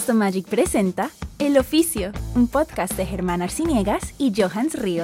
Postomagic presenta El Oficio, un podcast de Germán Arciniegas y Johans Ríos.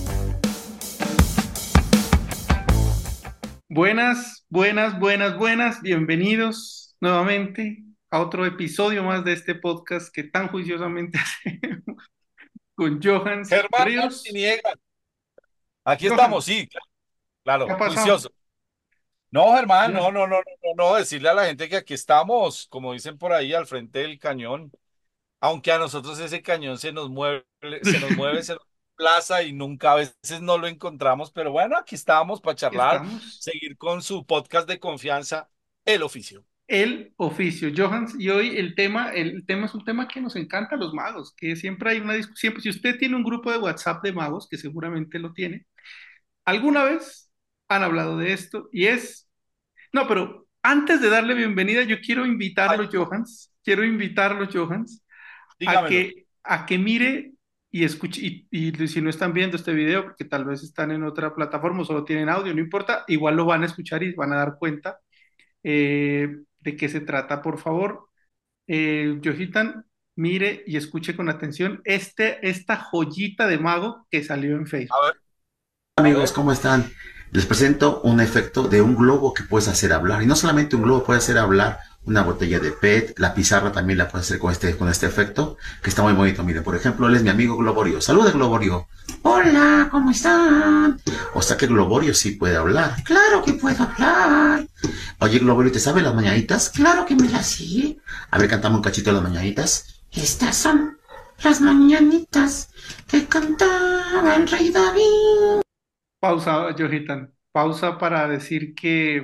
Buenas. Bienvenidos nuevamente a otro episodio más de este podcast que tan juiciosamente hacemos con Johans Germán Ríos. Arciniegas. Aquí estamos, Johans, sí, ¿qué claro, ha pasado? juicioso. No, Germán, Ya, no, decirle a la gente que aquí estamos, como dicen por ahí, al frente del cañón, aunque a nosotros ese cañón se nos plaza y nunca a veces no lo encontramos, pero bueno, aquí estamos para aquí charlar, estamos. seguir con su podcast de confianza, El Oficio. El oficio, Johans, y hoy el tema es un tema que nos encanta a los magos, que siempre hay una discusión. Si usted tiene un grupo de WhatsApp de magos, que seguramente lo tiene, alguna vez han hablado de esto y es. No, pero antes de darle bienvenida, yo Ay, quiero invitarlo, Johans, dígamelo. a que mire y escuche, y si no están viendo este video, porque tal vez están en otra plataforma o solo tienen audio, no importa, igual lo van a escuchar y van a dar cuenta de qué se trata. Por favor, Johitan, mire y escuche con atención esta joyita de mago que salió en A Facebook. ver, a Amigos, ver. ¿cómo están? Les presento un efecto de un globo que puedes hacer hablar. Y no solamente un globo puede hacer hablar una botella de PET, la pizarra también la puedes hacer con este efecto, que está muy bonito. Miren, por ejemplo, él es mi amigo Globorio. Saluda, Globorio. Hola, ¿cómo están? O sea que Globorio sí puede hablar. Claro que puedo hablar. Oye, Globorio, ¿te sabe las mañanitas? Claro que me las sé. A ver, cantamos un cachito de las mañanitas. Estas son las mañanitas que cantaba el rey David. Pausa, Johitan, pausa para decir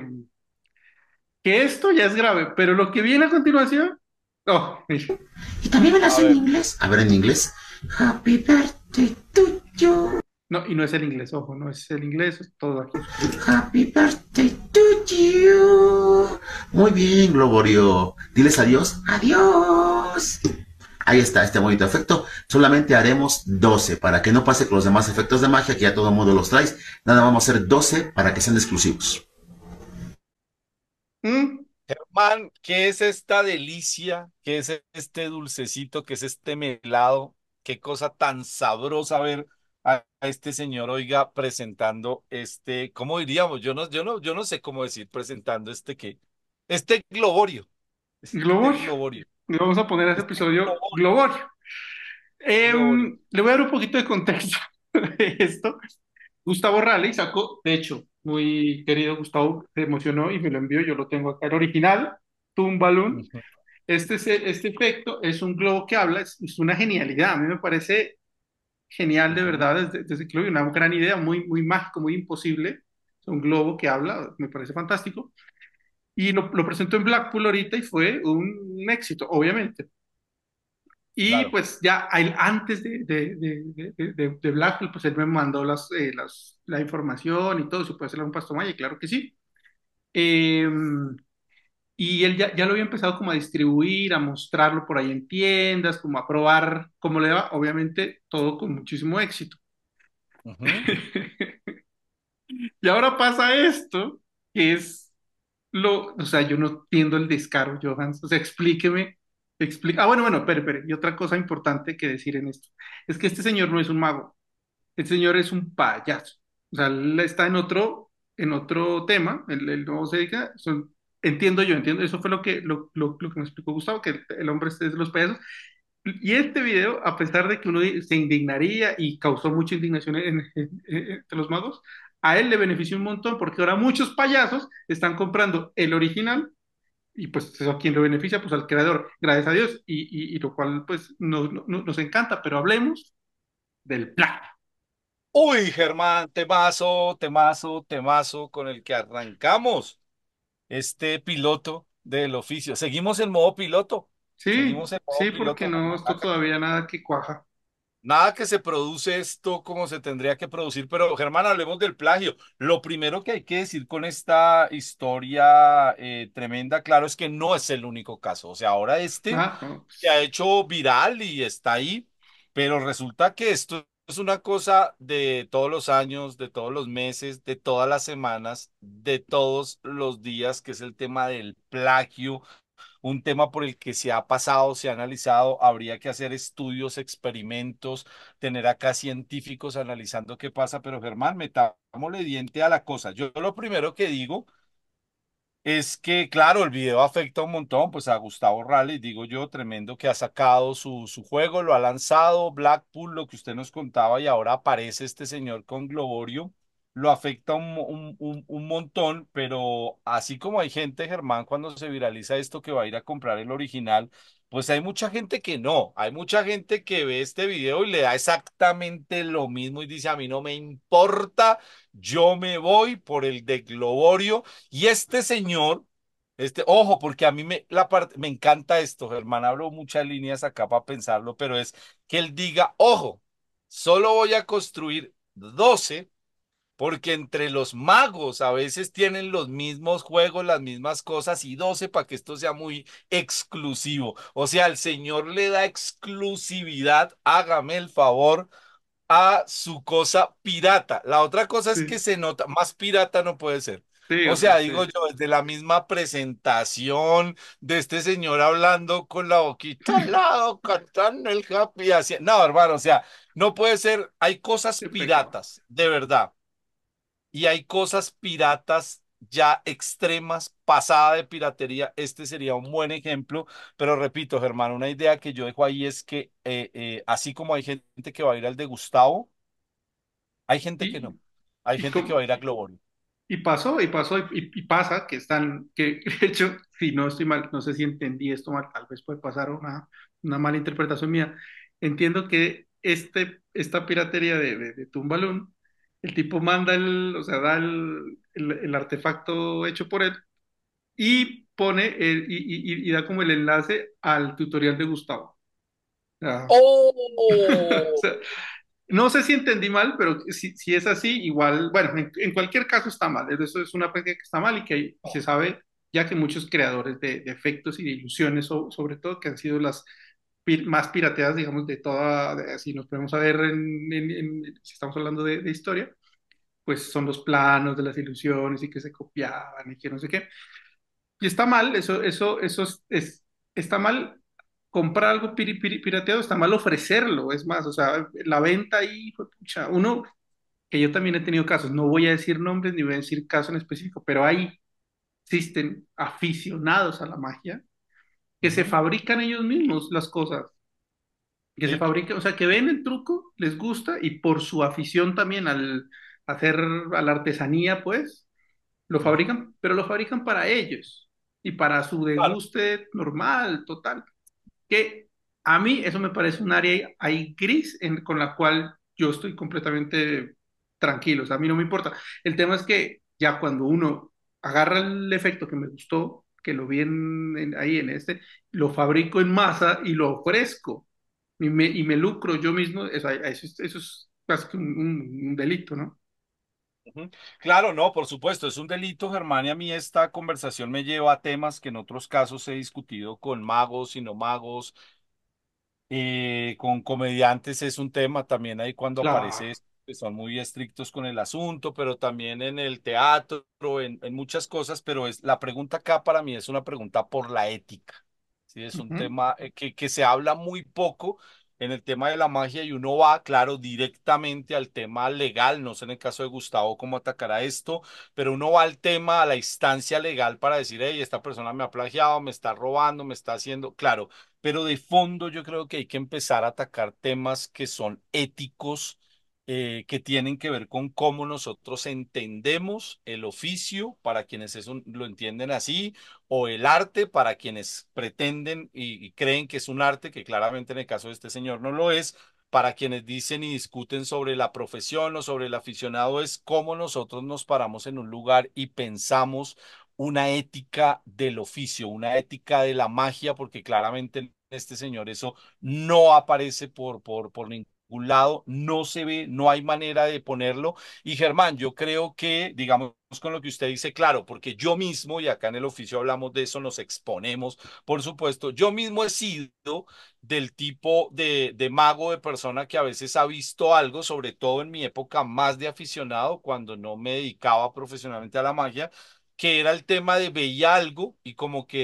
que esto ya es grave, pero lo que viene a continuación, oh, mire. Y también me la A sé en ver. inglés. A ver, en inglés. Happy birthday to you. No, y no es el inglés, ojo, no es el inglés, es todo aquí. Happy birthday to you. Muy bien, Globorio. Diles adiós. Adiós. Ahí está, este bonito efecto. Solamente haremos 12 para que no pase con los demás efectos de magia que ya todo el mundo los trae. Nada, vamos a hacer 12 para que sean exclusivos. ¿Mm? Germán, ¿qué es esta delicia? ¿Qué es este dulcecito? ¿Qué es este melado? Qué cosa tan sabrosa ver a este señor, oiga, presentando este, ¿cómo diríamos? Yo no sé cómo decir, presentando este globorio, este Globorio. globorio, Le vamos a poner a ese este episodio globorio, Globorio. globorio. Le voy a dar un poquito de contexto de esto. Gustavo Raleigh sacó, de hecho, muy querido Gustavo, se emocionó y me lo envió, yo lo tengo acá, el original, Tumbalún. Ujú. Este efecto es un globo que habla, es una genialidad, a mí me parece genial de Ujú. verdad desde que lo vi, una gran idea, muy mágico, muy imposible. Es un globo que habla, me parece fantástico. Y lo presentó en Blackpool ahorita y fue un éxito, obviamente. Y Claro. pues ya antes de Blackpool, pues él me mandó la información y todo, si puede hacerle un pastomaya, claro que sí. Eh, y él ya lo había empezado como a distribuir, a mostrarlo por ahí en tiendas, como a probar cómo le va, obviamente todo con muchísimo éxito. Ujú. Y ahora pasa esto, que es o sea, yo no entiendo el descaro, Johans, o sea, bueno, espere, y otra cosa importante que decir en esto, es que este señor no es un mago, este señor es un payaso, o sea, él está en otro tema, él no se dedica, entiendo, eso fue lo que me explicó Gustavo, que el hombre es de los payasos, y este video, a pesar de que uno se indignaría y causó mucha indignación entre los magos, a él le benefició un montón porque ahora muchos payasos están comprando el original y pues eso a quien lo beneficia, pues al creador, gracias a Dios, y lo cual pues nos encanta, pero hablemos del plan. Uy, Germán, temazo con el que arrancamos este piloto del oficio. Seguimos en modo piloto. Sí, Seguimos en modo sí, porque piloto. no, esto todavía nada que cuaja. Nada que se produce esto como se tendría que producir, pero Germán, hablemos del plagio. Lo primero que hay que decir con esta historia tremenda, claro, es que no es el único caso. O sea, ahora este Ah, no, se ha pues, hecho viral y está ahí, pero resulta que esto es una cosa de todos los años, de todos los meses, de todas las semanas, de todos los días, que es el tema del plagio un tema por el que se ha pasado, se ha analizado, habría que hacer estudios, experimentos, tener acá científicos analizando qué pasa, pero Germán, metámosle diente a la cosa. Yo lo primero que digo es que, claro, el video afecta un montón, pues a Gustavo Raleigh, digo yo, tremendo que ha sacado su juego, lo ha lanzado, Blackpool, lo que usted nos contaba, y ahora aparece este señor con Globorio, lo afecta un montón, pero así como hay gente, Germán, cuando se viraliza esto que va a ir a comprar el original, pues hay mucha gente que no, hay mucha gente que ve este video y le da exactamente lo mismo y dice, a mí no me importa, yo me voy por el de Globorio. Y este señor, ojo, porque a mí me encanta esto, Germán, hablo muchas líneas acá para pensarlo, pero es que él diga, ojo, solo voy a construir 12 porque entre los magos a veces tienen los mismos juegos, las mismas cosas y 12 para que esto sea muy exclusivo. O sea, el señor le da exclusividad, hágame el favor a su cosa pirata. La otra cosa es que Sí, se nota, más pirata no puede ser. sí, O o sea, sea, sí, digo yo, desde la misma presentación de este señor hablando con la boquita al lado, cantando el happy, así. No, hermano, o sea, no puede ser. Hay cosas qué pecado. piratas, de verdad, y hay cosas piratas ya extremas, pasada de piratería. Este sería un buen ejemplo, pero repito, Germán, una idea que yo dejo ahí es que así como hay gente que va a ir al de Gustavo, hay gente que Y, no. Hay y, gente que va com- a ir a Globorio. y pasa que están, que de hecho, si no estoy mal, no sé si entendí esto mal, tal vez puede pasar una mala interpretación mía. Entiendo que esta piratería de Tumbalún, el tipo manda o sea, da el artefacto hecho por él y pone y da como el enlace al tutorial de Gustavo. O sea, o ¡Oh! sea, no sé si entendí mal, pero si es así, igual, bueno, en cualquier caso está mal. Eso es una práctica que está mal y se sabe ya que muchos creadores de efectos y de ilusiones, sobre todo, que han sido las más pirateadas, digamos, de toda, si nos ponemos a ver si estamos hablando de historia, pues son los planos de las ilusiones y que se copiaban y que no sé qué. Y está mal, eso está mal comprar algo pirateado, está mal ofrecerlo, es más, o sea, la venta ahí, fue pucha, uno, que yo también he tenido casos, no voy a decir nombres ni voy a decir caso en específico, pero ahí existen aficionados a la magia que se Ujú. fabrican ellos mismos las cosas, que se Sí, fabrican, o sea, que ven el truco, les gusta y por su afición también al hacer, a la artesanía, pues, lo ujú. fabrican, pero lo fabrican para ellos y para su Claro. deguste normal, total. Que a mí eso me parece un área ahí gris con la cual yo estoy completamente tranquilo, o sea, a mí no me importa. El tema es que ya cuando uno agarra el efecto que me gustó, que lo vi ahí en lo fabrico en masa y lo ofrezco y me lucro yo mismo, eso es casi que un delito, ¿no? Ujú. Claro, no, por supuesto, es un delito, Germán, y a mí esta conversación me lleva a temas que en otros casos he discutido con magos y no magos, con comediantes es un tema también ahí cuando aparece Claro. esto, que son muy estrictos con el asunto, pero también en el teatro, en muchas cosas, pero la pregunta acá para mí es una pregunta por la ética. Sí, es un Ujú, tema que se habla muy poco en el tema de la magia y uno va, claro, directamente al tema legal, no sé en el caso de Gustavo cómo atacará esto, pero uno va al tema, a la instancia legal para decir, hey, esta persona me ha plagiado, me está robando, me está haciendo, claro, pero de fondo yo creo que hay que empezar a atacar temas que son éticos, que tienen que ver con cómo nosotros entendemos el oficio para quienes lo entienden así, o el arte para quienes pretenden y creen que es un arte, que claramente en el caso de este señor no lo es. Para quienes dicen y discuten sobre la profesión o sobre el aficionado, es cómo nosotros nos paramos en un lugar y pensamos una ética del oficio, una ética de la magia, porque claramente en este señor eso no aparece por ningún lado, no se ve, no hay manera de ponerlo. Y Germán, yo creo que, digamos, con lo que usted dice, claro, porque yo mismo, y acá en el oficio hablamos de eso, nos exponemos, por supuesto, yo mismo he sido del tipo de mago, de persona que a veces ha visto algo, sobre todo en mi época más de aficionado, cuando no me dedicaba profesionalmente a la magia, que era el tema de veía algo y como que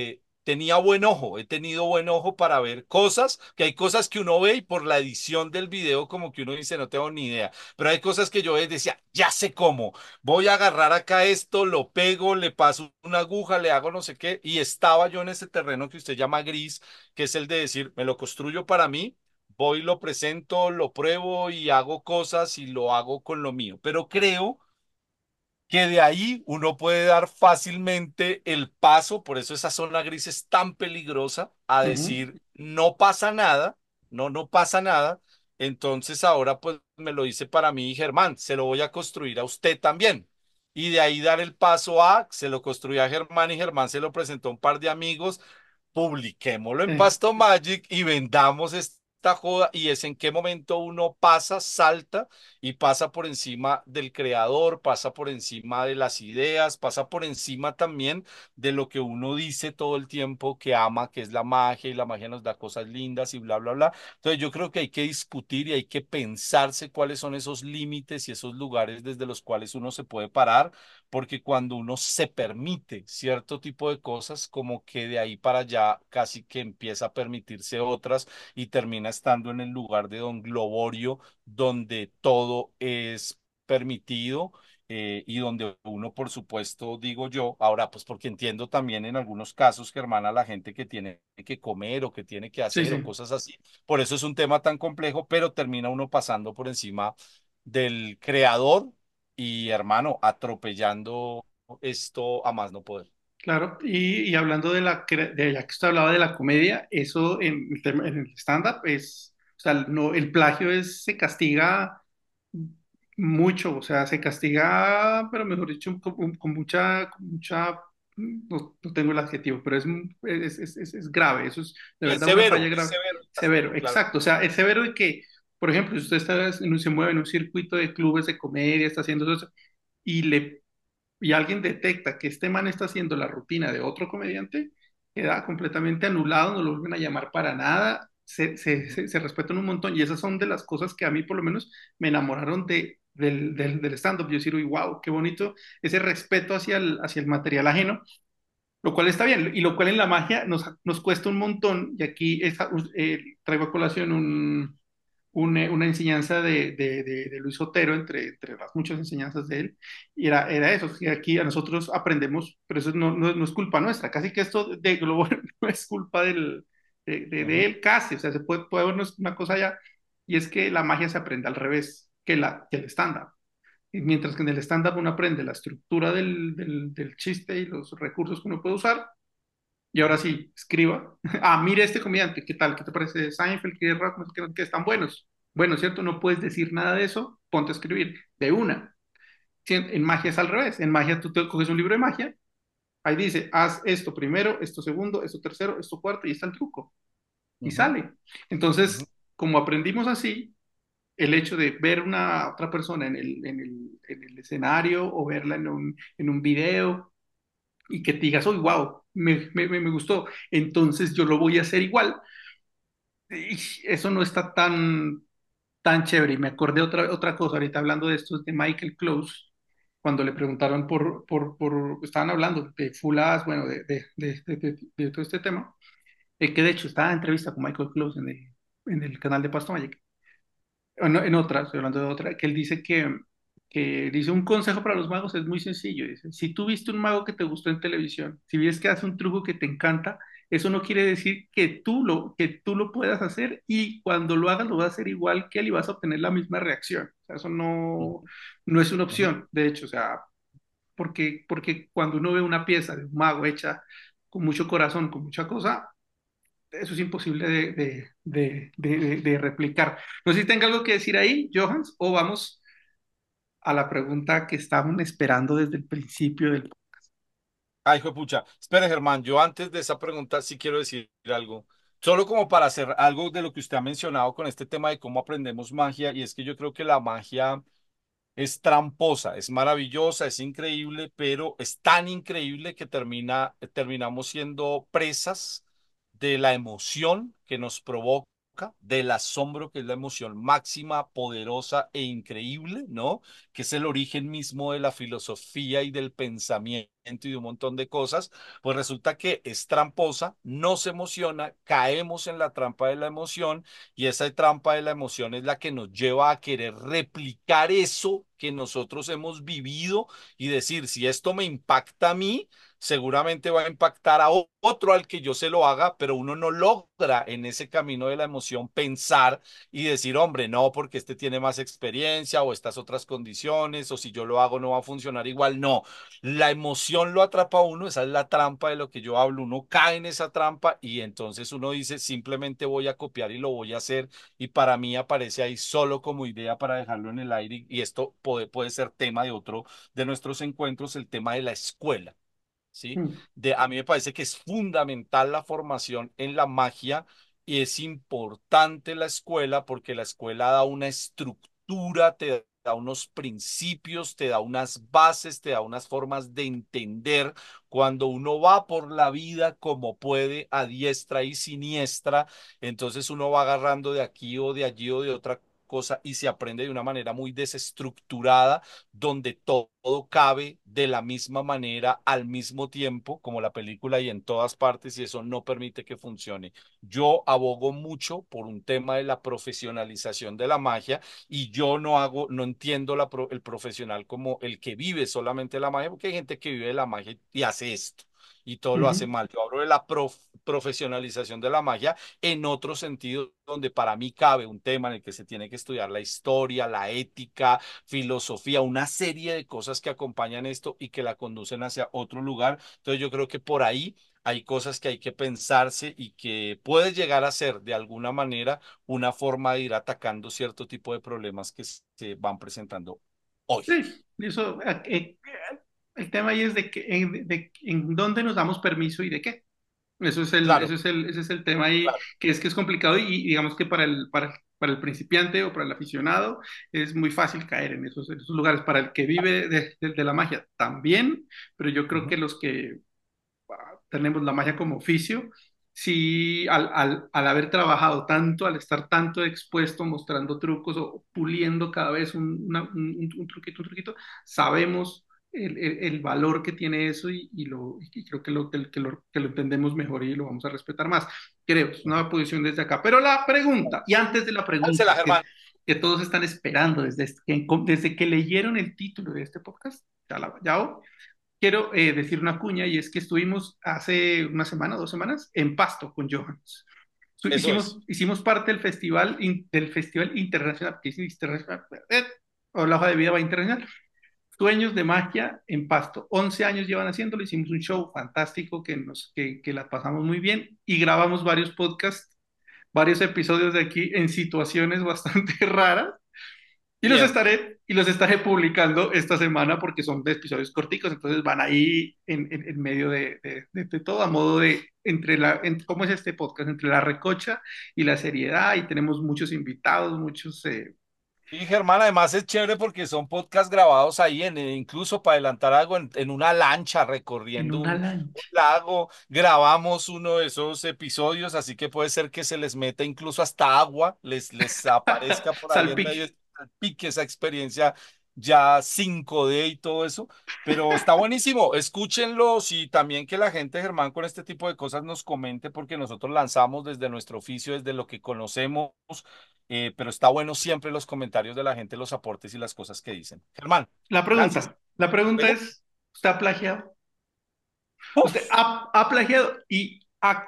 tenía buen ojo, he tenido buen ojo para ver cosas, que hay cosas que uno ve y por la edición del video como que uno dice, no tengo ni idea, pero hay cosas que yo decía, ya sé cómo, voy a agarrar acá esto, lo pego, le paso una aguja, le hago no sé qué, y estaba yo en ese terreno que usted llama gris, que es el de decir, me lo construyo para mí, voy, lo presento, lo pruebo y hago cosas y lo hago con lo mío, pero creo que de ahí uno puede dar fácilmente el paso, por eso esa zona gris es tan peligrosa, a Ujú. decir, no pasa nada, no pasa nada, entonces ahora pues me lo dice para mí Germán, se lo voy a construir a usted también. Y de ahí dar el paso a, se lo construí a Germán y Germán se lo presentó a un par de amigos, publiquémoslo en Eh, Pasto Magic y vendamos esta joda y es en qué momento uno pasa, salta y pasa por encima del creador, pasa por encima de las ideas, pasa por encima también de lo que uno dice todo el tiempo que ama, que es la magia y la magia nos da cosas lindas y bla, bla, bla. Entonces yo creo que hay que discutir y hay que pensarse cuáles son esos límites y esos lugares desde los cuales uno se puede parar, porque cuando uno se permite cierto tipo de cosas, como que de ahí para allá casi que empieza a permitirse otras y termina estando en el lugar de Don Globorio donde todo es permitido y donde uno, por supuesto, digo yo, ahora, pues porque entiendo también en algunos casos, Germán, a la gente que tiene que comer o que tiene que sí, hacer o sí. cosas así. Por eso es un tema tan complejo, pero termina uno pasando por encima del creador y, hermano, atropellando esto a más no poder. Claro, y hablando de ya que usted hablaba de la comedia, eso en el stand-up es, o sea, no, el plagio se castiga mucho, o sea, se castiga, pero mejor dicho, no tengo el adjetivo, pero es grave, eso es de verdad una falla Es grave, severo el severo, castigo, claro. exacto, o sea, es severo de que, por ejemplo, si usted se mueve en un circuito de clubes de comedia, está haciendo eso, y le y alguien detecta que este man está haciendo la rutina de otro comediante, queda completamente anulado, no lo vuelven a llamar para nada, se respetan un montón y esas son de las cosas que a mí por lo menos me enamoraron del stand-up. Yo decir, uy, wow, qué bonito ese respeto hacia el material ajeno, lo cual está bien y lo cual en la magia nos cuesta un montón y aquí traigo a colación una enseñanza de Luis Otero, entre las muchas enseñanzas de él, y era eso, que aquí a nosotros aprendemos, pero eso no es culpa nuestra, casi que esto de Globo no es culpa de Ujú, él, casi, o sea, puede vernos una cosa allá, y es que la magia se aprende al revés que el stand-up. Y mientras que en el stand-up uno aprende la estructura del chiste y los recursos que uno puede usar, y ahora ujú, sí, escriba. Ah, mire este comediante, ¿qué tal? ¿Qué te parece Seinfeld? ¿Qué rock? ¿Qué están buenos? Bueno, ¿cierto? No puedes decir nada de eso, ponte a escribir de una. En magia es al revés. En magia tú te coges un libro de magia, ahí dice, haz esto primero, esto segundo, esto tercero, esto cuarto, y está el truco. Y ujú, sale. ujú, Entonces, como aprendimos así, el hecho de ver una otra persona en el escenario o verla en un video y que te digas, oh, wow, me gustó, entonces yo lo voy a hacer igual. Y eso no está tan chévere. Y me acordé otra cosa, ahorita hablando de esto, de Michael Close, cuando le preguntaron estaban hablando de Fulas, bueno, de todo este tema, que de hecho estaba en entrevista con Michael Close en el canal de Pasto Magic. En otra, estoy hablando de otra, que él dice que dice un consejo para los magos es muy sencillo. Dice, si tú viste un mago que te gustó en televisión, si ves que hace un truco que te encanta, eso no quiere decir que tú lo puedas hacer y cuando lo hagas lo vas a hacer igual que él y vas a obtener la misma reacción. O sea, eso no es una ujú. opción, de hecho, o sea, porque cuando uno ve una pieza de un mago hecha con mucho corazón, con mucha cosa, eso es imposible de replicar. No sé si tenga algo que decir ahí, Johans, o vamos a la pregunta que estaban esperando desde el principio del... Ay, hijo de pucha. Espere, Germán, yo antes de esa pregunta sí quiero decir algo. Solo como para hacer algo de lo que usted ha mencionado con este tema de cómo aprendemos magia, y es que yo creo que la magia es tramposa, es maravillosa, es increíble, pero es tan increíble que terminamos siendo presas de la emoción que nos provoca, del asombro, que es la emoción máxima, poderosa e increíble, ¿no? Que es el origen mismo de la filosofía y del pensamiento y de un montón de cosas, pues resulta que es tramposa, no se emociona, caemos en la trampa de la emoción y esa trampa de la emoción es la que nos lleva a querer replicar eso que nosotros hemos vivido y decir, si esto me impacta a mí, seguramente va a impactar a otro al que yo se lo haga, pero uno no logra en ese camino de la emoción pensar y decir, hombre, no, porque este tiene más experiencia o estas otras condiciones, o si yo lo hago no va a funcionar igual. No, la emoción lo atrapa a uno, esa es la trampa de lo que yo hablo, uno cae en esa trampa y entonces uno dice, simplemente voy a copiar y lo voy a hacer y para mí aparece ahí solo como idea para dejarlo en el aire y esto puede ser tema de otro de nuestros encuentros, el tema de la escuela. ¿Sí? Mm. A mí me parece que es fundamental la formación en la magia y es importante la escuela porque la escuela da una estructura, te da unos principios, te da unas bases, te da unas formas de entender cuando uno va por la vida como puede, a diestra y siniestra, entonces uno va agarrando de aquí o de allí o de otra cosa y se aprende de una manera muy desestructurada donde todo cabe de la misma manera al mismo tiempo, como la película y en todas partes, y eso no permite que funcione. Yo abogo mucho por un tema de la profesionalización de la magia y yo no entiendo el profesional como el que vive solamente la magia, porque hay gente que vive de la magia y hace esto. Y todo lo hace Ujú. mal. Yo hablo de la profesionalización de la magia en otro sentido, donde para mí cabe un tema en el que se tiene que estudiar la historia, la ética, filosofía, una serie de cosas que acompañan esto y que la conducen hacia otro lugar. Entonces yo creo que por ahí hay cosas que hay que pensarse y que puede llegar a ser de alguna manera una forma de ir atacando cierto tipo de problemas que se van presentando hoy. Sí, eso, el tema ahí es en dónde nos damos permiso y de qué. Claro, Ese es el tema ahí, claro. que es complicado y digamos que para el principiante o para el aficionado es muy fácil caer en esos lugares. Para el que vive de la magia también, pero yo creo que Ujú. los que tenemos la magia como oficio, sí, al haber trabajado tanto, al estar tanto expuesto, mostrando trucos o puliendo cada vez un truquito, sabemos el valor que tiene eso y creo que lo entendemos mejor y lo vamos a respetar más. Creo, es una posición desde acá. Pero la pregunta, y antes de la Dársela, pregunta, Germán. que todos están esperando desde que leyeron el título de este podcast, ya quiero decir una cuña y es que estuvimos hace una semana, 2 semanas, en Pasto con Johans. Eso es. Hicimos parte del Festival Internacional, que es internacional, o la hoja de vida va internacional, Sueños de Magia en Pasto. 11 años llevan haciéndolo, hicimos un show fantástico que la pasamos muy bien y grabamos varios podcasts, varios episodios de aquí en situaciones bastante raras Bien. y los estaré publicando esta semana porque son de episodios corticos, entonces van ahí en medio de todo, a modo de, ¿cómo es este podcast? Entre la recocha y la seriedad, y tenemos muchos invitados, muchos... Y Germán, además es chévere porque son podcasts grabados ahí, incluso para adelantar algo en una lancha en recorriendo una un lancha. lago. Grabamos uno de esos episodios, así que puede ser que se les meta incluso hasta agua, les aparezca por ahí en medio, Salpique. pique esa experiencia ya 5D y todo eso. Pero está buenísimo, escúchenlos y también que la gente, Germán, con este tipo de cosas nos comente porque nosotros lanzamos desde nuestro oficio, desde lo que conocemos, pero está bueno siempre los comentarios de la gente, los aportes y las cosas que dicen. Germán, lances. La pregunta ¿Oiga? es, ¿usted ha plagiado? ¿Usted Uf. ha plagiado? Y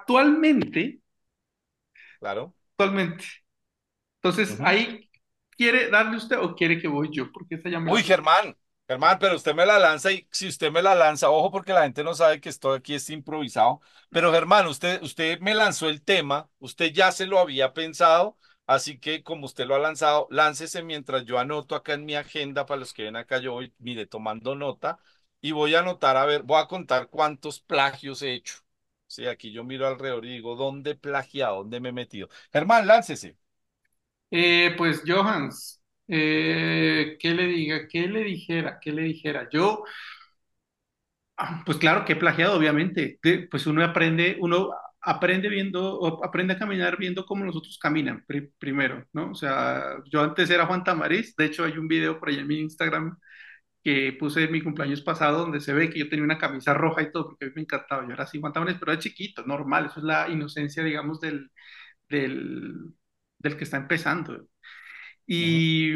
Claro. actualmente, entonces Ujú. ahí, ¿quiere darle usted o quiere que voy yo? Porque esta ya me la Uy, jugué. Germán, pero usted me la lanza y si usted me la lanza, ojo porque la gente no sabe que esto aquí es improvisado, pero Germán, usted me lanzó el tema, usted ya se lo había pensado, así que como usted lo ha lanzado, láncese mientras yo anoto acá en mi agenda para los que ven acá, yo voy, mire, tomando nota y voy a anotar, a ver, voy a contar cuántos plagios he hecho. Sí, aquí yo miro alrededor y digo, ¿dónde he plagiado? ¿Dónde me he metido? Germán, láncese. Pues Johans, ¿qué le diga? ¿Qué le dijera? ¿Qué le dijera? Yo, pues claro que he plagiado, obviamente. Pues uno aprende viendo, o aprende a caminar viendo cómo los otros caminan primero, ¿no? O sea, yo antes era Juan Tamariz, de hecho hay un video por ahí en mi Instagram que puse en mi cumpleaños pasado, donde se ve que yo tenía una camisa roja y todo, porque a mí me encantaba. Yo era así, guantabones, pero era chiquito, normal. Eso es la inocencia, digamos, del, del que está empezando. Ujú. Y,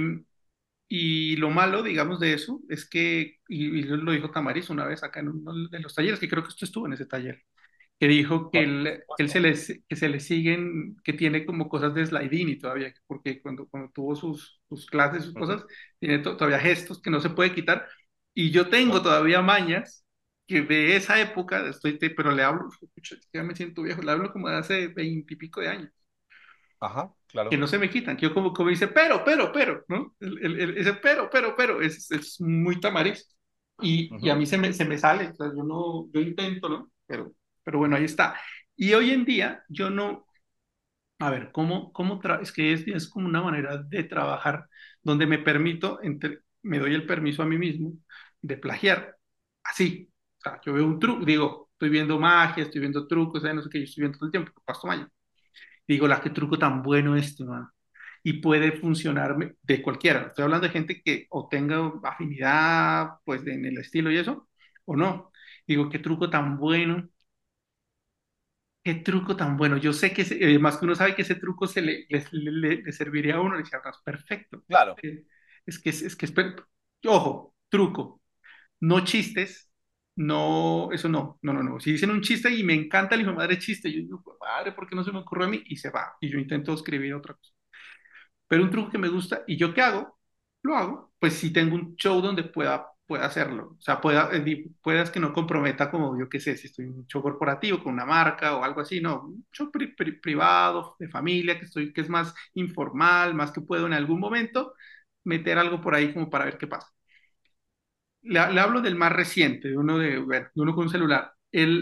y lo malo, digamos, de eso es que, y lo dijo Tamariz una vez acá en uno de los talleres, que creo que usted estuvo en ese taller, que dijo que Por él supuesto. que se le siguen, que tiene como cosas de Slaidini todavía, porque cuando tuvo sus clases, sus Ujú. cosas, tiene todavía gestos que no se puede quitar. Y yo tengo Ok. todavía mañas que de esa época, pero le hablo, pucha, ya me siento viejo, le hablo como de hace 20 y pico de años, Ajá, que claro. no se me quitan, que yo como dice, pero, ¿no? Ese pero, es muy Tamariz. Y a Ujú. mí se me sale, o sea, yo no, yo intento, ¿no? Pero bueno, ahí está. Y hoy en día yo no, a ver, es que es como una manera de trabajar donde me permito, me doy el permiso a mí mismo de plagiar, así. O sea, yo veo un truco, digo, estoy viendo magia, estoy viendo trucos, no sé qué, yo estoy viendo todo el tiempo, pasto magia. Digo, qué truco tan bueno este, man. Y puede funcionar de cualquiera. Estoy hablando de gente que o tenga afinidad, pues, en el estilo y eso, o no. Digo, qué truco tan bueno, qué truco tan bueno. Yo sé que, más que uno sabe que ese truco le serviría a uno, le dice, "Ah, es perfecto. Claro, Eh, es que es perfecto. Ojo, truco, no chistes, no, eso no, no, no, no. Si dicen un chiste y me encanta el hijo de madre chiste, yo digo, madre, ¿por qué no se me ocurrió a mí? Y se va. Y yo intento escribir otra cosa. Pero un truco que me gusta, ¿y yo qué hago? Lo hago, pues si tengo un show donde pueda hacerlo. O sea, puedas que no comprometa como yo qué sé, si estoy en un show corporativo con una marca o algo así, no, un show privado, de familia, que es más informal, más que puedo en algún momento meter algo por ahí como para ver qué pasa. Le hablo del más reciente, bueno, de uno con un celular.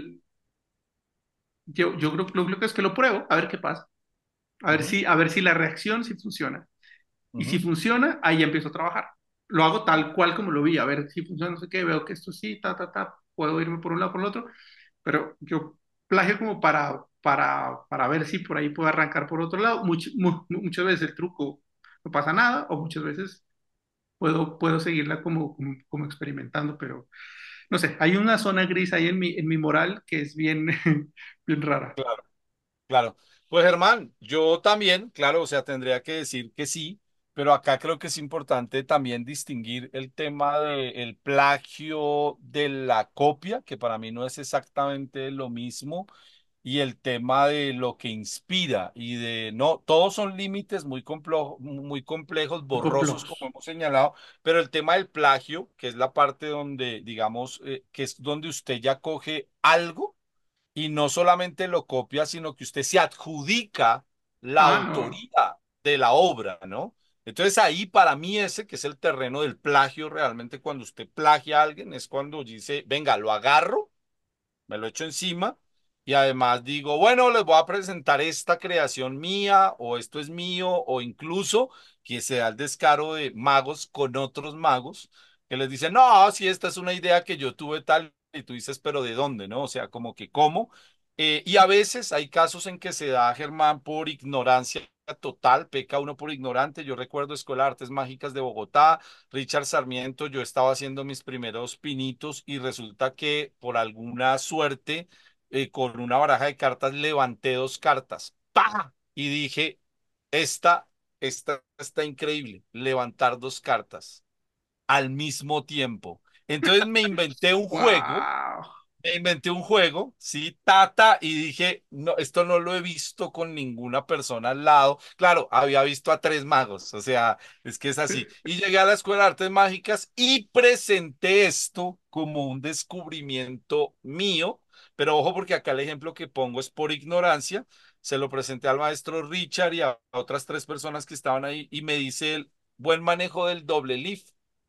Yo creo que es que lo pruebo, a ver qué pasa. ujú, A ver si la reacción sí funciona. Y si ujú. funciona, ahí empiezo a trabajar. Lo hago tal cual como lo vi, a ver si funciona, no sé qué, veo que esto sí, puedo irme por un lado, por el otro, pero yo plagio como para ver si por ahí puedo arrancar por otro lado. Muchas veces el truco no pasa nada, o muchas veces puedo seguirla como experimentando, pero no sé, hay una zona gris ahí en mi moral que es bien, bien rara. Claro, claro. Pues Germán, yo también, claro, o sea, tendría que decir que sí, pero acá creo que es importante también distinguir el tema del plagio de la copia, que para mí no es exactamente lo mismo, y el tema de lo que inspira y de no, todos son límites muy complejos, Muy borrosos, como complejos. hemos señalado, pero el tema del plagio, que es la parte donde, digamos, que es donde usted ya coge algo y no solamente lo copia, sino que usted se adjudica la Ah, no. autoría de la obra, ¿no? Entonces ahí para mí ese que es el terreno del plagio, realmente cuando usted plagia a alguien es cuando dice, venga, lo agarro, me lo echo encima y además digo, bueno, les voy a presentar esta creación mía o esto es mío o incluso que se da el descaro de magos con otros magos que les dicen, no, si esta es una idea que yo tuve tal y tú dices, pero ¿de dónde? ¿No? O sea, como que cómo. Y a veces hay casos en que se da, Germán, por ignorancia total, peca uno por ignorante. Yo recuerdo Escuela de Artes Mágicas de Bogotá, Richard Sarmiento, yo estaba haciendo mis primeros pinitos y resulta que por alguna suerte, con una baraja de cartas, levanté dos cartas. ¡Pah! Y dije, esta, esta está increíble, levantar dos cartas al mismo tiempo. Entonces ¡Wow! me inventé un juego, sí, tata, y dije, no, esto no lo he visto con ninguna persona al lado. Claro, había visto a tres magos, o sea, es que es así. Y llegué a la Escuela de Artes Mágicas y presenté esto como un descubrimiento mío, pero ojo porque acá el ejemplo que pongo es por ignorancia. Se lo presenté al maestro Richard y a otras tres personas que estaban ahí y me dice él, buen manejo del doble leaf.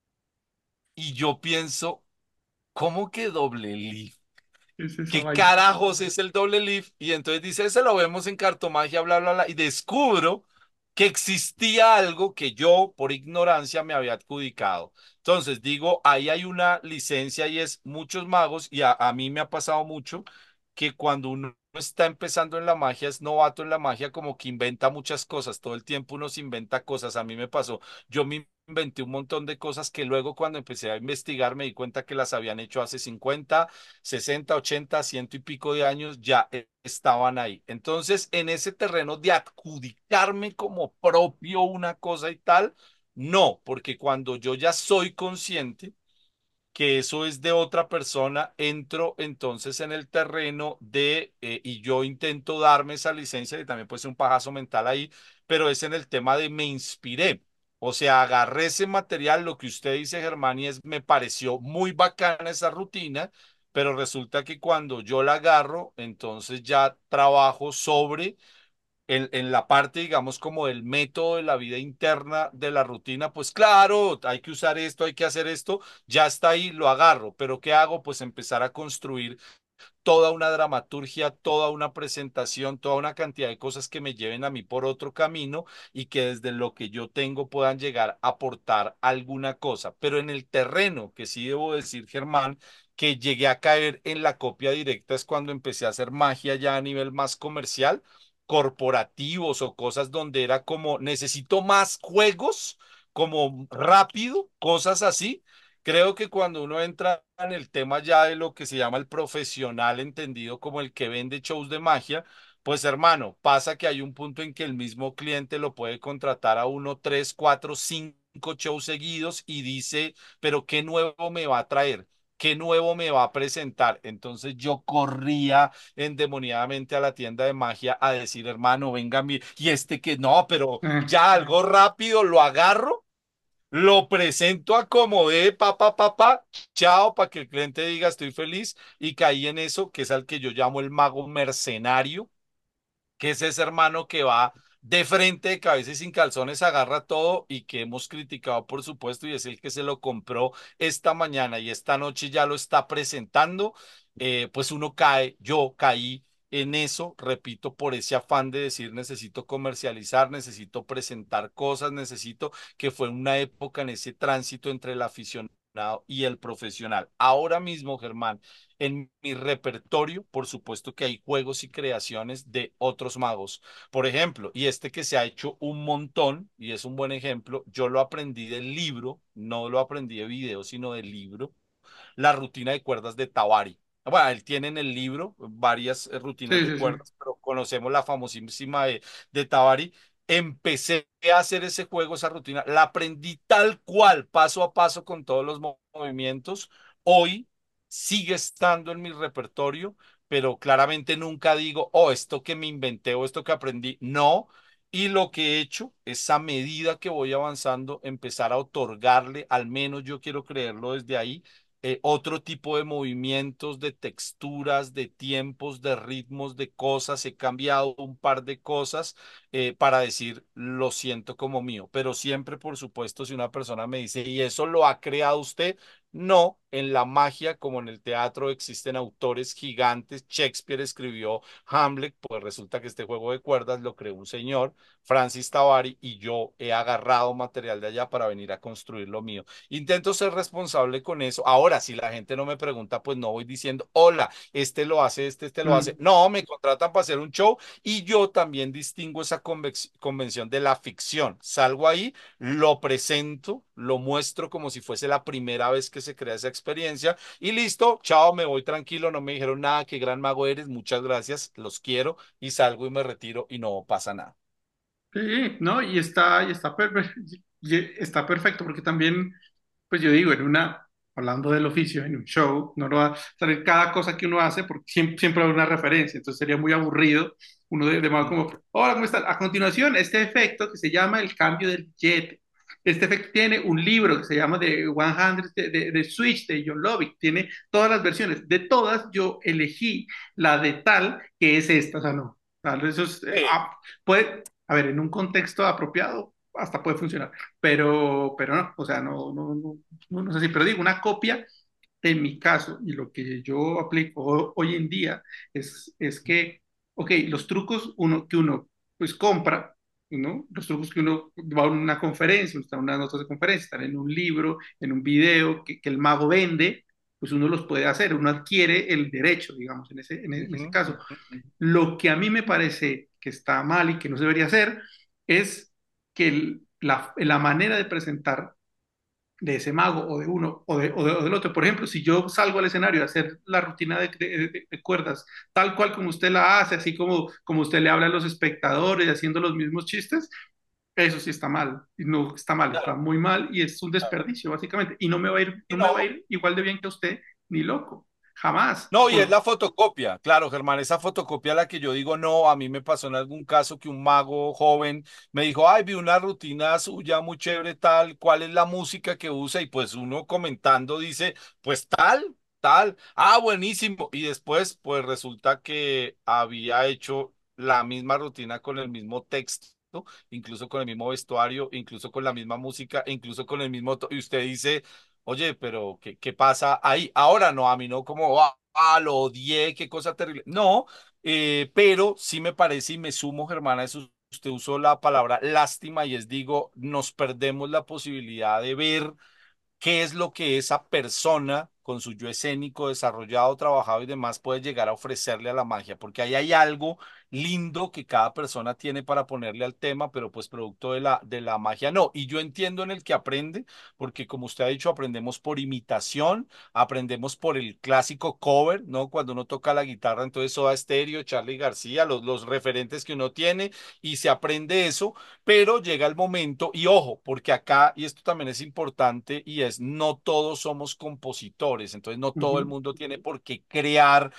Y yo pienso, ¿cómo que doble leaf? Es esa ¿Qué vaina. carajos es el doble leaf? Y entonces dice, ese lo vemos en cartomagia, bla, bla, bla. Y descubro que existía algo que yo, por ignorancia, me había adjudicado. Entonces digo, ahí hay una licencia y es muchos magos, y a mí me ha pasado mucho que cuando uno está empezando en la magia, es novato en la magia, como que inventa muchas cosas. Todo el tiempo uno se inventa cosas. A mí me pasó. Yo me inventé un montón de cosas que luego cuando empecé a investigar me di cuenta que las habían hecho hace 50, 60, 80, ciento y pico de años, ya estaban ahí. Entonces, en ese terreno de adjudicarme como propio una cosa y tal, no, porque cuando yo ya soy consciente que eso es de otra persona, entro entonces en el terreno y yo intento darme esa licencia, y también puede ser un pajazo mental ahí, pero es en el tema de me inspiré. O sea, agarré ese material, lo que usted dice, Germán, y me pareció muy bacana esa rutina, pero resulta que cuando yo la agarro, entonces ya trabajo sobre en la parte, digamos, como del método de la vida interna de la rutina, pues claro, hay que usar esto, hay que hacer esto, ya está ahí, lo agarro, pero ¿qué hago? Pues empezar a construir toda una dramaturgia, toda una presentación, toda una cantidad de cosas que me lleven a mí por otro camino y que desde lo que yo tengo puedan llegar a aportar alguna cosa. Pero en el terreno, que sí debo decir, Germán, que llegué a caer en la copia directa es cuando empecé a hacer magia ya a nivel más comercial, corporativos o cosas donde era como necesito más juegos, como rápido, cosas así. Creo que cuando uno entra en el tema ya de lo que se llama el profesional, entendido como el que vende shows de magia, pues hermano, pasa que hay un punto en que el mismo cliente lo puede contratar a uno, tres, cuatro, cinco shows seguidos y dice, pero ¿qué nuevo me va a traer? ¿Qué nuevo me va a presentar? Entonces yo corría endemoniadamente a la tienda de magia a decir, hermano, venga, y este que no, pero Eh, ya algo rápido lo agarro, lo presento a como de chao, para que el cliente diga estoy feliz y caí en eso, que es al que yo llamo el mago mercenario, que es ese hermano que va de frente, de cabeza y sin calzones, agarra todo y que hemos criticado, por supuesto, y es el que se lo compró esta mañana y esta noche ya lo está presentando, pues uno cae, yo caí en eso, repito, por ese afán de decir necesito comercializar, necesito presentar cosas, necesito que fue una época en ese tránsito entre el aficionado y el profesional. Ahora mismo, Germán, en mi repertorio, por supuesto que hay juegos y creaciones de otros magos. Por ejemplo, y este que se ha hecho un montón, y es un buen ejemplo, yo lo aprendí del libro, no lo aprendí de video, sino del libro, la rutina de cuerdas de Tabari. Bueno, él tiene en el libro varias rutinas sí, de sí, sí. cuerdas, pero conocemos la famosísima de Tabari. Empecé a hacer ese juego, esa rutina, la aprendí tal cual, paso a paso con todos los movimientos. Hoy sigue estando en mi repertorio, pero claramente nunca digo, oh, esto que me inventé o esto que aprendí. No. Y lo que he hecho es a medida que voy avanzando, empezar a otorgarle, al menos yo quiero creerlo desde ahí, otro tipo de movimientos, de texturas, de tiempos, de ritmos, de cosas. He cambiado un par de cosas para decir, lo siento como mío. Pero siempre, por supuesto, si una persona me dice, ¿y eso lo ha creado usted? No, en la magia como en el teatro existen autores gigantes. Shakespeare escribió Hamlet, pues resulta que este juego de cuerdas lo creó un señor, Francis Tabari, y yo he agarrado material de allá para venir a construir lo mío. Intento ser responsable con eso. Ahora, si la gente no me pregunta, pues no voy diciendo, hola, este lo hace, este lo hace. Mm. No, me contratan para hacer un show y yo también distingo esa convención de la ficción. Salgo ahí, lo presento, lo muestro como si fuese la primera vez que se crea esa experiencia y listo, chao, me voy tranquilo, no me dijeron nada, qué gran mago eres, muchas gracias, los quiero y salgo y me retiro y no pasa nada. Sí, no, está perfecto porque también, pues yo digo, hablando del oficio, en un show, no lo va a salir cada cosa que uno hace porque siempre hay una referencia, entonces sería muy aburrido uno de más como, hola, ¿cómo estás? A continuación, este efecto que se llama el cambio del billete. Este efecto tiene un libro que se llama The 100 de Switch de John Lovick, tiene todas las versiones. De todas, yo elegí la de tal que es esta, o sea, no. Tal vez eso es, Sí. puede, a ver, en un contexto apropiado hasta puede funcionar, pero no, o sea, no es así, pero digo, una copia, en mi caso, y lo que yo aplico hoy en día es que, ok, los trucos que uno pues compra, ¿no? Los trucos que uno va a una conferencia, está en unas notas de conferencia, están en un libro, en un video que el mago vende, pues uno los puede hacer, uno adquiere el derecho, digamos, en ese Ujú, caso. ujú. Lo que a mí me parece que está mal y que no se debería hacer es que la manera de presentar de ese mago o de uno o del otro. Por ejemplo, si yo salgo al escenario a hacer la rutina de cuerdas, tal cual como usted la hace, así como usted le habla a los espectadores, haciendo los mismos chistes, eso sí está mal. Y no está mal, está Claro, muy mal y es un claro. desperdicio, básicamente. Y no me va a ir, Y no me va a no, ir igual de bien que a usted, ni loco. Jamás. no, y es la fotocopia, claro, Germán, esa fotocopia la que yo digo, no, a mí me pasó en algún caso que un mago joven me dijo, ay, vi una rutina suya muy chévere, tal, ¿cuál es la música que usa? Y pues uno comentando dice, pues tal, tal, ah, buenísimo. Y después, pues resulta que había hecho la misma rutina con el mismo texto, incluso con el mismo vestuario, incluso con la misma música, incluso con el mismo... Y usted dice... Oye, pero ¿qué pasa ahí? Ahora no, a mí no como, lo odié, qué cosa terrible. No, pero sí me parece y me sumo, Germán, a eso. Usted usó la palabra lástima y es, digo, nos perdemos la posibilidad de ver qué es lo que esa persona con su yo escénico desarrollado, trabajado y demás puede llegar a ofrecerle a la magia, porque ahí hay algo lindo que cada persona tiene para ponerle al tema, pero pues producto de la magia no. Y yo entiendo en el que aprende, porque como usted ha dicho, aprendemos por imitación, aprendemos por el clásico cover, ¿no? Cuando uno toca la guitarra, entonces Soda Stereo, Charly García, los referentes que uno tiene, y se aprende eso, pero llega el momento, y ojo, porque acá, y esto también es importante, y es, no todos somos compositores, entonces no todo el Ujú. mundo tiene por qué crear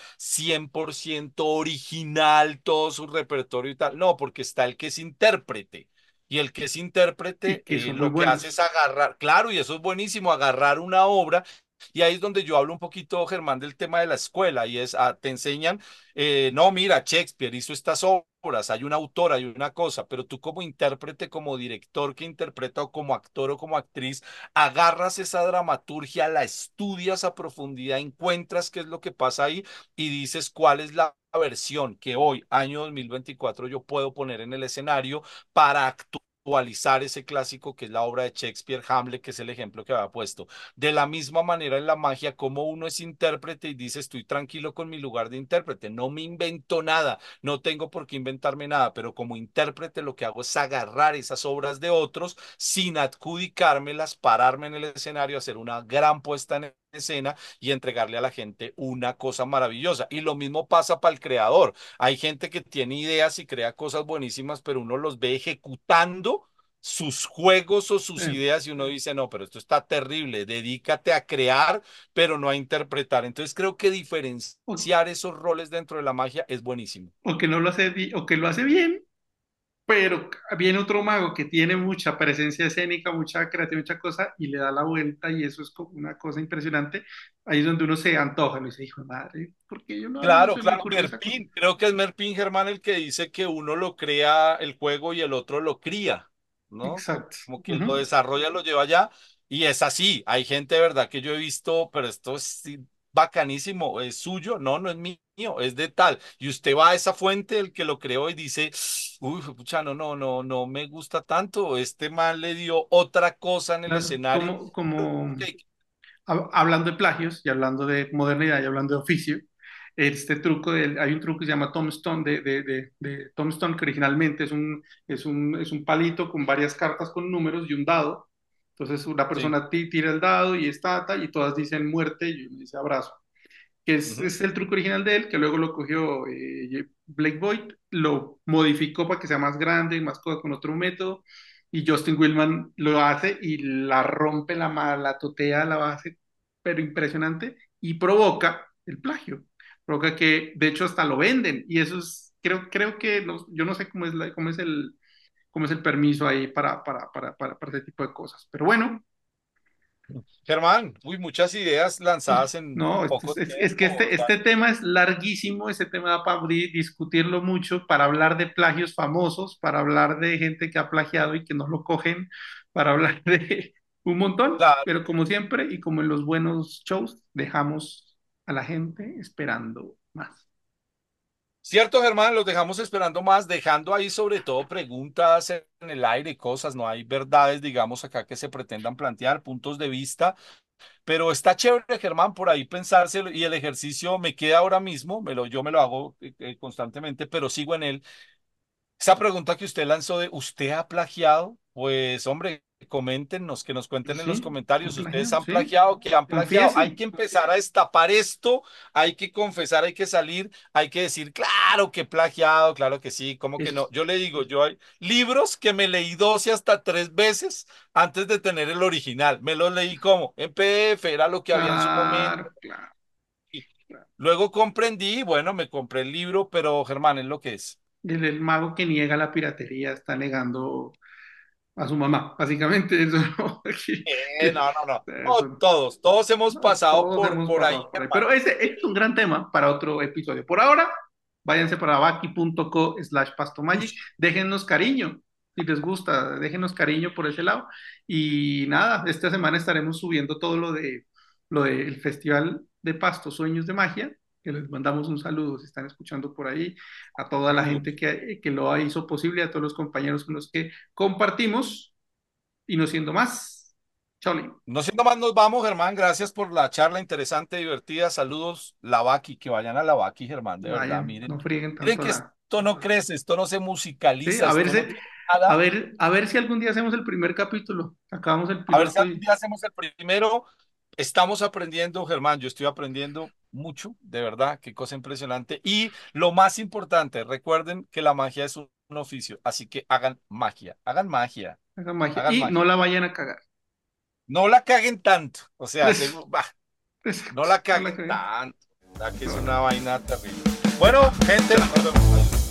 100% original todo su repertorio y tal, no, porque está el que es intérprete. Y el que es Y intérprete, que son muy lo que hace es buenos. agarrar, claro, y eso es buenísimo, agarrar una obra. Y ahí es donde yo hablo un poquito, Germán, del tema de la escuela, y es, te enseñan no, mira, Shakespeare hizo estas obras, hay un autor, hay una cosa, pero tú como intérprete, como director que interpreta o como actor o como actriz, agarras esa dramaturgia, la estudias a profundidad, encuentras qué es lo que pasa ahí y dices cuál es la versión que hoy, año 2024, yo puedo poner en el escenario para actualizar ese clásico que es la obra de Shakespeare, Hamlet, que es el ejemplo que había puesto. De la misma manera en la magia, como uno es intérprete y dice, estoy tranquilo con mi lugar de intérprete, no me invento nada, no tengo por qué inventarme nada, pero como intérprete lo que hago es agarrar esas obras de otros sin adjudicármelas, pararme en el escenario, hacer una gran puesta en escena y entregarle a la gente una cosa maravillosa. Y lo mismo pasa para el creador. Hay gente que tiene ideas y crea cosas buenísimas, pero uno los ve ejecutando sus juegos o sus Eh, ideas y uno dice, no, pero esto está terrible, dedícate a crear, pero no a interpretar. Entonces creo que o, diferenciar esos roles dentro de la magia es buenísimo. o que no lo hace, o que lo hace bien, pero viene otro mago que tiene mucha presencia escénica, mucha creatividad, mucha cosa, y le da la vuelta, y eso es como una cosa impresionante. Ahí es donde uno se antoja, y dice, hijo de madre, ¿por qué yo no, a mí no Claro, se me claro, ocurrió esa cosa? Merpín, creo que es Merpín Germán el que dice que uno lo crea el juego y el otro lo cría, ¿no? Exacto. Como que lo Ujú. desarrolla, lo lleva allá y es así. Hay gente de verdad que yo he visto, pero esto es sí, bacanísimo, es suyo, no, no es mío, es de tal. Y usted va a esa fuente, el que lo creó y dice, uy, pucha, no me gusta tanto. Este man le dio otra cosa en el Claro, escenario. Ok, hablando de plagios y hablando de modernidad y hablando de oficio, hay un truco que se llama Tombstone de Tombstone, que originalmente es un palito con varias cartas con números y un dado. Entonces una sí. persona tira el dado y está, y todas dicen muerte y uno dice abrazo. Que Ujú. es el truco original de él, que luego lo cogió Blake Boyd, lo modificó para que sea más grande, más cosa con otro método, y Justin Willman lo hace y la rompe, la totea, la base, pero impresionante, y provoca el plagio. Provoca que, de hecho, hasta lo venden, y eso es, creo que, yo no sé cómo es el permiso ahí para ese tipo de cosas. Pero bueno, Germán, uy, muchas ideas lanzadas en no, poco es que tiempo. este tema es larguísimo, ese tema da para discutirlo mucho, para hablar de plagios famosos, para hablar de gente que ha plagiado y que no lo cogen, para hablar de un montón, Claro. pero como siempre y como en los buenos shows, dejamos a la gente esperando más. Cierto, Germán, los dejamos esperando más, dejando ahí sobre todo preguntas en el aire y cosas. No hay verdades, digamos, acá que se pretendan plantear, puntos de vista, pero está chévere, Germán, por ahí pensárselo y el ejercicio me queda ahora mismo, yo me lo hago constantemente, pero sigo en él. Esa pregunta que usted lanzó de ¿usted ha plagiado? Pues hombre, coméntenos, que nos cuenten en los Sí, comentarios, plagio, ustedes han sí. plagiado, que han plagiado, hay Confiesen. que empezar a destapar esto, hay que confesar, hay que salir, hay que decir, claro que he plagiado, claro que sí, ¿cómo que no? Es, Yo le digo, yo hay libros que me leí 12 hasta 3 veces antes de tener el original, me los leí como en PDF, era lo que había en su momento. claro, claro, Y claro. luego comprendí, bueno, me compré el libro, pero Germán, es lo que es. El mago que niega la piratería está negando a su mamá, básicamente. Eso no, No, no, no. eso No, no. todos hemos No, pasado todos hemos por ahí, pasado por ahí. Germán. Pero ese es un gran tema para otro episodio. Por ahora, váyanse para baki.co/pastomagic. Ush. Déjennos cariño. Si les gusta, déjenos cariño por ese lado. Y nada, esta semana estaremos subiendo todo lo del Festival de Pasto, Sueños de Magia, que les mandamos un saludo si están escuchando por ahí, a toda la gente Saludos. que lo hizo posible, a todos los compañeros con los que compartimos. Y no siendo más, Chole. No siendo más, nos vamos, Germán. Gracias por la charla interesante, divertida. Saludos, Lavaki, que vayan a Lavaki, Germán, de verdad. Vayan, Miren, no frieguen miren tanto que la. esto no crece, esto no se Sí, musicaliza, esto no tiene nada. a ver si algún día hacemos el primer capítulo. Acabamos el A ver si piloto algún y día hacemos el primero. Estamos aprendiendo, Germán. Yo estoy aprendiendo mucho, de verdad. Qué cosa impresionante. Y lo más importante, recuerden que la magia es un oficio, así que hagan magia, hagan magia, hagan magia. hagan Y no magia. la vayan a cagar. No la caguen tanto, o sea, Eso, no exacto, la no la caguen caguen. tanto, la que es No, una no. vaina terrible. Bueno, gente, nos vemos.